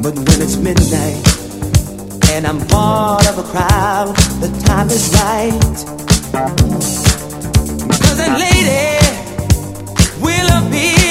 But when it's midnight and I'm part of a crowd, the time is right. 'Cause that lady will appear